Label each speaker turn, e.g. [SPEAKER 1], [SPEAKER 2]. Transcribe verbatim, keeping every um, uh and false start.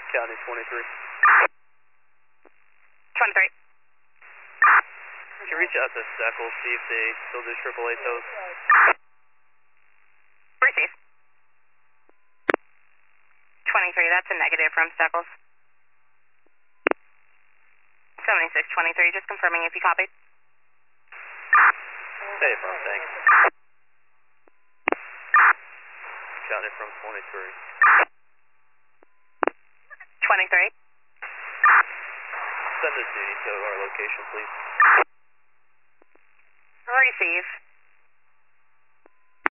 [SPEAKER 1] County twenty-three.
[SPEAKER 2] twenty-three.
[SPEAKER 1] Can you reach out to Steckles, see if they still do triple A tows?
[SPEAKER 2] Receive. twenty-three, that's a negative from Steckles. seventy-six twenty-three, just confirming if you copied.
[SPEAKER 1] Hey, from thanks. County from twenty-three.
[SPEAKER 2] twenty-three.
[SPEAKER 1] Send a duty to our location, please.
[SPEAKER 2] Receive.